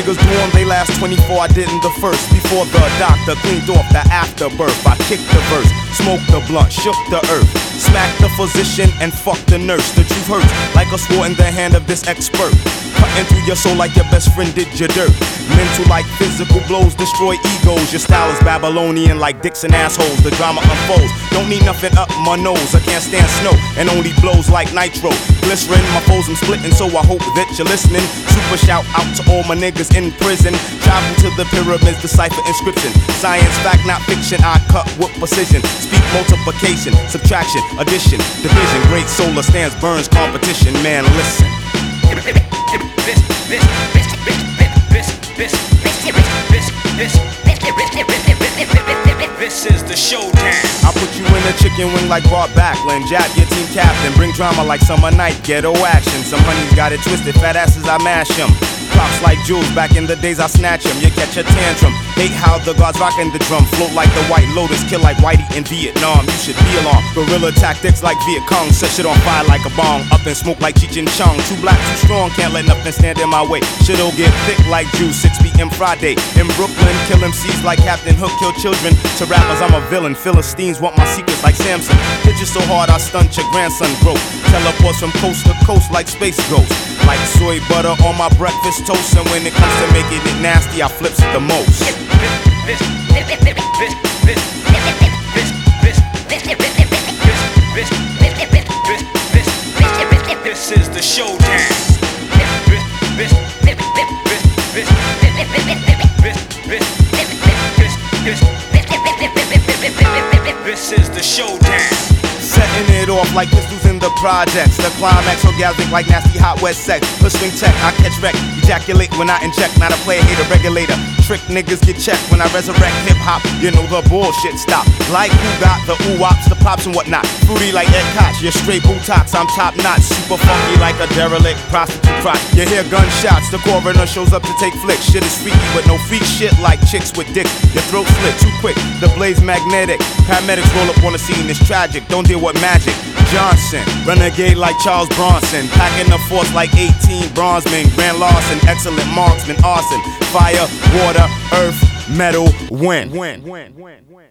niggas do them, they last 24, I didn't the first. Before the doctor cleaned off the afterbirth, I kicked the verse, smoked the blunt, shook the earth, smacked the physician and fucked the nurse. The truth hurts like a sword in the hand of this expert, cutting through your soul like your best friend did your dirt. Mental like physical blows destroy egos. Your style is Babylonian like dicks and assholes. The drama unfolds, don't need nothing up my nose. I can't stand snow and only blows like nitro. Glycerin, my foes I'm splitting, so I hope that you're listening. Super shout out to all my niggas in prison. Travel to the pyramids, decipher inscription. Science, fact, not fiction, I cut with precision. Speak multiplication, subtraction, addition, division. Great solar stands, burns competition, man, listen. This is the showdown. I put you in a chicken wing like Bart Backlund. Jab your team captain, bring drama like summer night, ghetto action. Some honeys got it twisted, fat asses I mash them. Props like jewels, back in the days I snatch them. You catch a tantrum, hate how the guards rockin' the drum. Float like the White Lotus, kill like Whitey in Vietnam. You should be along, guerrilla tactics like Viet Cong. Set shit on fire like a bong, up and smoke like Cheech and Chong. Too black, too strong, can't let nothing stand in my way. Shit'll get thick like juice, 6 p.m. Friday. In Brooklyn, kill MCs like Captain Hook, kill children. To rappers, I'm a villain, Philistines want my secrets like Samson. Hit you so hard, I stunt your grandson broke. Teleports from coast to coast like space ghosts. Like soy butter on my breakfast toast. And when it comes to making it nasty, I flips it the most. This is the showdown. This is the showdown. Setting it off like pistols in the projects. The climax orgasmic like nasty hot wet sex. Put swing tech, I catch wreck. Ejaculate when I inject. Not a player, hater, regulator. Trick niggas get checked when I resurrect hip hop. You know the bullshit stop. Like who got the ooh-wops, the pops and whatnot. Fruity like Ed Koch, you're straight botox. I'm top notch, super funky like a derelict prostitute crotch. You hear gunshots, the coroner shows up to take flicks. Shit is freaky, but no freak shit like chicks with dick. Your throat slit too quick, the blaze magnetic. Paramedics roll up on the scene, it's tragic. Don't deal with magic. Johnson, renegade like Charles Bronson. Packing the force like 18 bronzemen. Grand Larson, excellent marksman, arson. Fire, water, earth, metal, wind.